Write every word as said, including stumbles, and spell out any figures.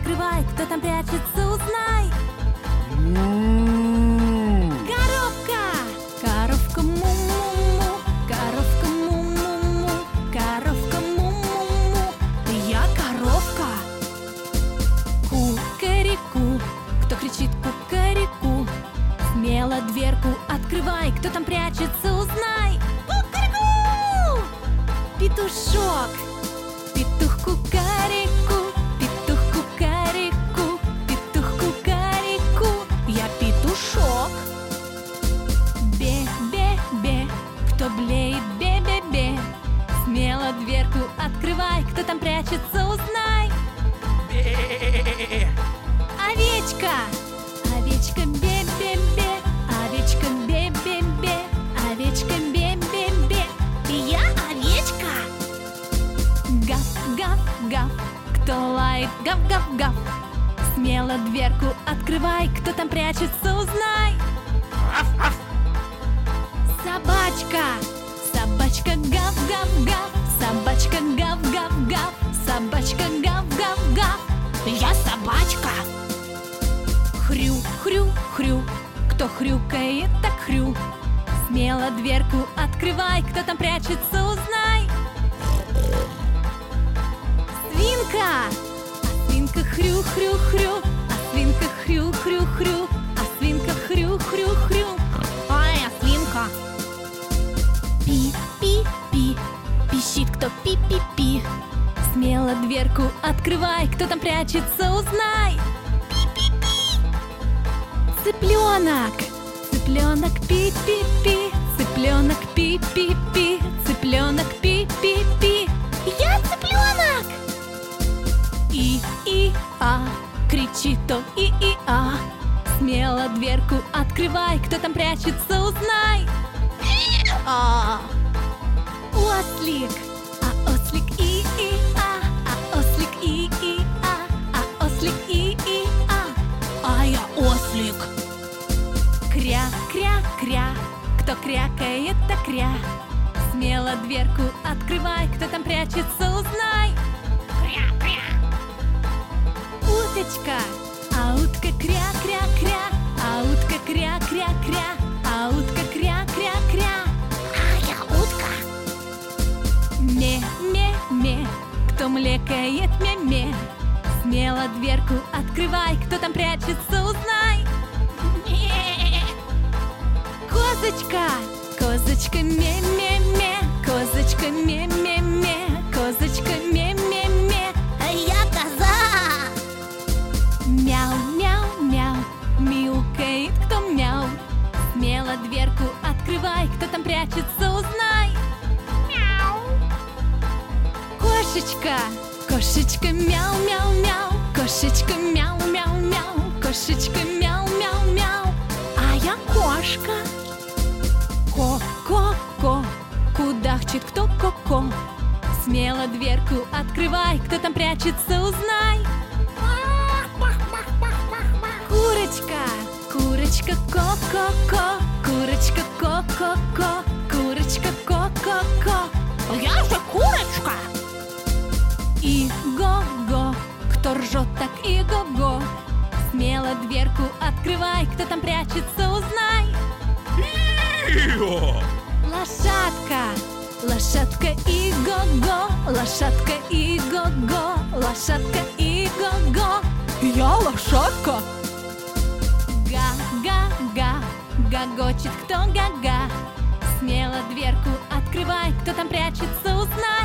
открывай, кто там прячется, узнай. Коровка! Коровка му-му-му, коровка му-му-му, коровка му-му-му. Я коровка. Кукареку, кто кричит кукареку? Смело дверку открывай, кто там прячется, узнай. Кукареку! Петушок. Петух кукареку, петух кукареку, петух кукареку. Я петушок. Бе-бе-бе, кто блеет, бе-бе-бе. Смело дверку открывай, кто там прячется, узнай. Овечка. Овечка бе-бе-бе, овечка бе-бе-бе, овечка бе-бе-бе. Я овечка. Гав-гав-гав, кто лает, гав-гав-гав. Смело дверку открывай, кто там прячется, узнай. Собачка. Собачка гав-гав-гав, собачка гав-гав-гав, собачка гав-гав-гав. Я собачка. Хрю-хрю-хрю, кто хрюкает, так хрю. Смело дверку открывай, кто там прячется, узнай. Свинка. А свинка хрю-хрю-хрю, а свинка хрю-хрю-хрю, а свинка хрю-хрю-хрю. А я свинка. Пи-пи-пи, пищит кто пи-пи-пи. Смело дверку открывай, кто там прячется, узнай. Цыпленок. Цыпленок пи-пи-пи, цыпленок пи-пи-пи, цыпленок пи-пи-пи. Я цыпленок. И-и-а, кричит то и-и-а. Смело дверку открывай, кто там прячется, узнай. А. Ослик. А ослик и-и-а, а ослик и-и-а, а ослик и-и-а. А я ослик. Кря-кря-кря, кто крякает, так кря. Смело дверку открывай, кто там прячется, узнай. Кря-кря. Уточка. А утка кря-кря-кря, а утка кря-кря-кря, а утка кря-кря-кря. А я утка. Ме-ме-ме, кто млекает, ме-ме. Смело дверку открывай, кто там прячется, узнай. Козочка. Козочка ме-ме-ме, козочка ме-ме-ме, козочка ме-ме-ме. А я коза. Мяу-мяу-мяу, мяукает кто мяу. Смело дверку открывай, кто там прячется, узнай. Мяу. Кошечка. Кошечка мяу-мяу-мяу, кошечка мяу-мяу-мяу, кошечка мяу-мяу-мяу. А я кошка. Ко-ко-ко, кудахчет кто ко-ко. Смело дверку открывай, кто там прячется, узнай. Курочка. Курочка ко-ко-ко, курочка ко-ко-ко, курочка ко-ко-ко. Я же курочка. И-го-го, кто ржет, так и-го-го. Смело дверку открывай, кто там прячется, узнай. Лошадка. Лошадка и-го-го, лошадка и-го-го, лошадка и-го-го. Я лошадка. Га-га-га, гогочет кто га-га. Смело дверку открывай, кто там прячется, узнай.